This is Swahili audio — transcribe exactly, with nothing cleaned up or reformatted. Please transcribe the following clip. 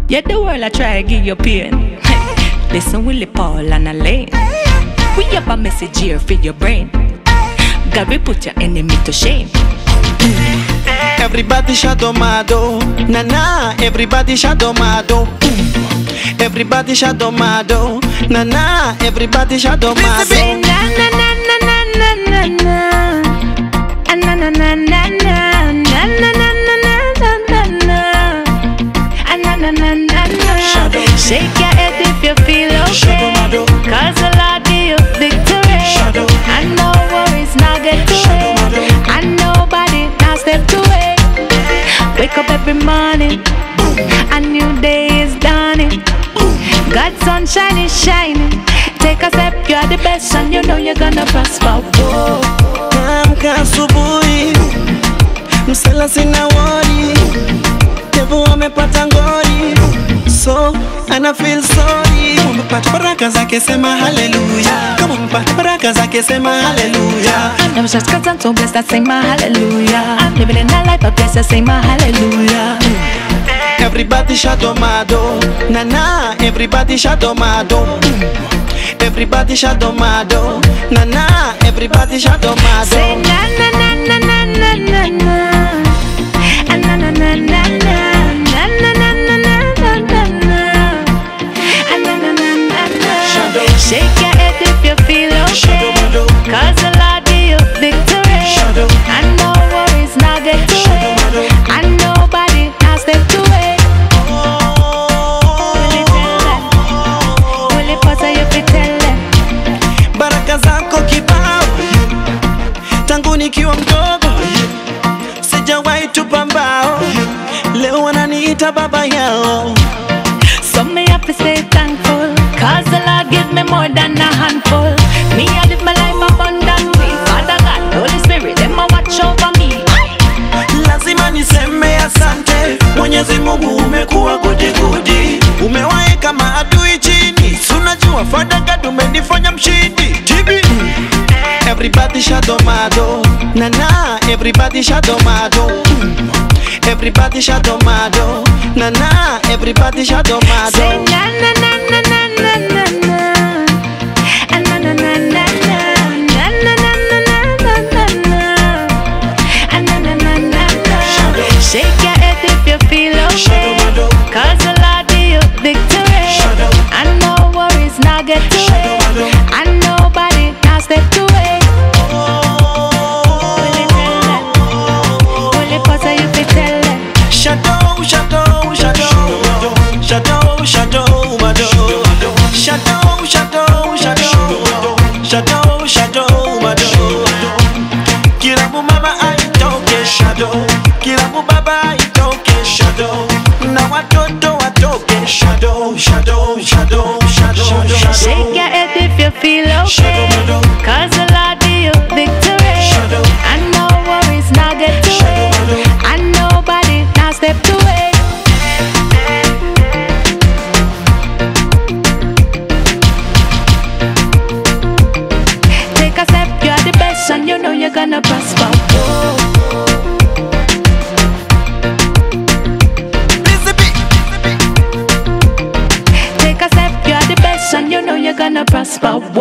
Yet the world I try to give you pain. Listen, Willie Paul and Alaine. We have a message here for your brain. God will put your enemy to shame. Everybody shadow mado, na na. Everybody shadow mado. Everybody shadow mado, na na. Everybody shadow mado. Say na na na na na na na na. Na na na na na na na na na na na na na na. Shake your head if you feel okay, cause the Lord give you victory. And no worries now get to it, and nobody now step to it. Wake up every morning, a new day is dawning. God's sunshine is shining. Take a step, you're the best, and you know you're gonna prosper. Whoa. Amka asubuhi, msela sina worry. Devu amepata ngori, so and I feel sorry. Kama umepata baraka zake sema hallelujah. Kama umepata baraka zake sema hallelujah. I'm never just cause I'm so blessed, I sing my hallelujah. I'm living in a life of blessed, I sing my hallelujah. Everybody shadow mado, na na. Everybody shadow mado. Everybody shadow mado, na na. Everybody shadow mado. Say na na na na na na na na. Na na na na na na. Na na na na na na na na. Na na na na na. Shake your head if you feel okay, cause the Lord give you victory. And no worries now get to it, and nobody now step to it. Will it tell them? Will it pause you fi tell them? Baraka zako kibao, tangu nikiwa mdogo sijawahi tupa mbao. Leo wananiita baba yao. So me have to stay thankful, cause the Lord give me more than a handful. Me I live my life abundantly. Father God, Holy Spirit, them a watch over me. Lazima niseme asante, Mwenyezi Mungu umekuwa gudi gudi. Umewaeka maadui chini, unajua Father God umenifanya mshindi. Jibi. Everybody shadow mado, na na. Everybody shadow mado. Everybody shadow mado, na na. Everybody shadow mado. Say na na na na na na na na. Na na na na na. Na na na na na na na. Na na na na na. Shake your head if you feel okay, cause the Lord give you victory. And no worries now get to it, and nobody now step to it. Will it tell them? Will it pause you fi tell them? Shadow, shadow, shadow, shadow, shadow, mado. Shadow, shadow, shadow, shadow, shadow, mado. Kila mu mama aitoke shadow, kila mu baba aitoke shadow. Na watoto watoke shadow, shadow, shadow, shadow, shadow. Shake your head if you feel okay, cause the Lord give you victory. And no worries now get to it, and nobody now step to it. Take a step, you're the best, and you know you're gonna prosper. Whoa. Take a step, you're the best, and you know you're gonna prosper.